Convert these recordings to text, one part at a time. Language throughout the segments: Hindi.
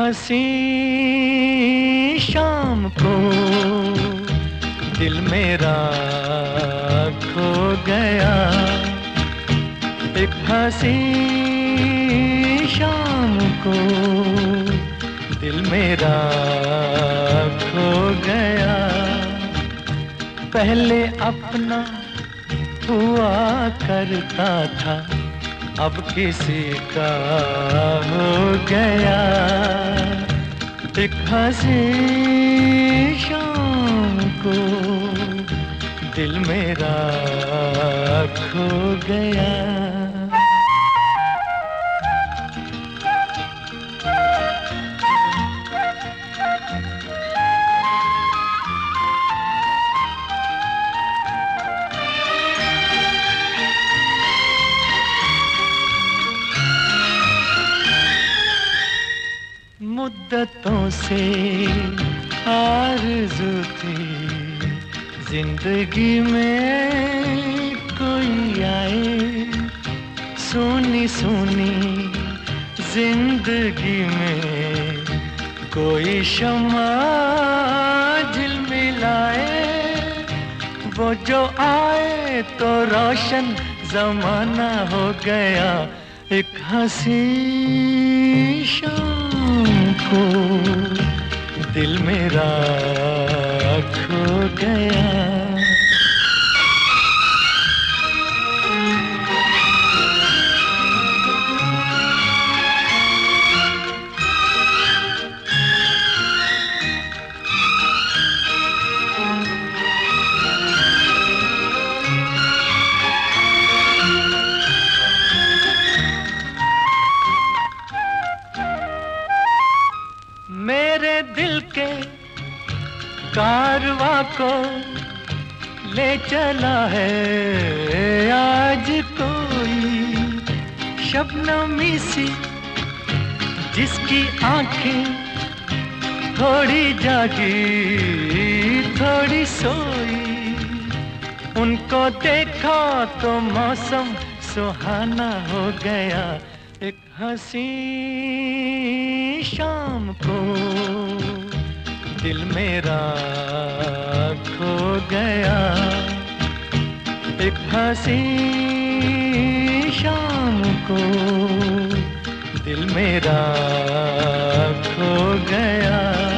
हंसी शाम को दिल मेरा खो गया। एक हंसी शाम को दिल मेरा खो गया। पहले अपना हुआ करता था, अब किसी का हो गया। एक हंसी शाम को दिल मेरा खो गया। मुद्दतों से आरज़ू थी जिंदगी में कोई आए। सुनी सुनी जिंदगी में कोई शम्मा झिलमिलाए। वो जो आए तो रोशन ज़माना हो गया। एक हंसी शाम को दिल मेरा खो गया। मेरे दिल के कारवां को ले चला है आज कोई शबनमी सी, जिसकी आंखें थोड़ी जागी थोड़ी सोई। उनको देखा तो मौसम सुहाना हो गया। एक हंसी शाम को दिल मेरा खो गया। एक हंसी शाम को दिल मेरा खो गया।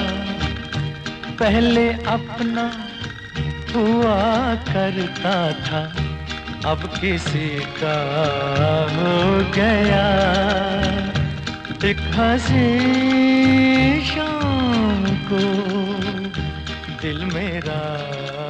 पहले अपना हुआ करता था, अब किसी का हो गया। एक हंसी शाम को दिल मेरा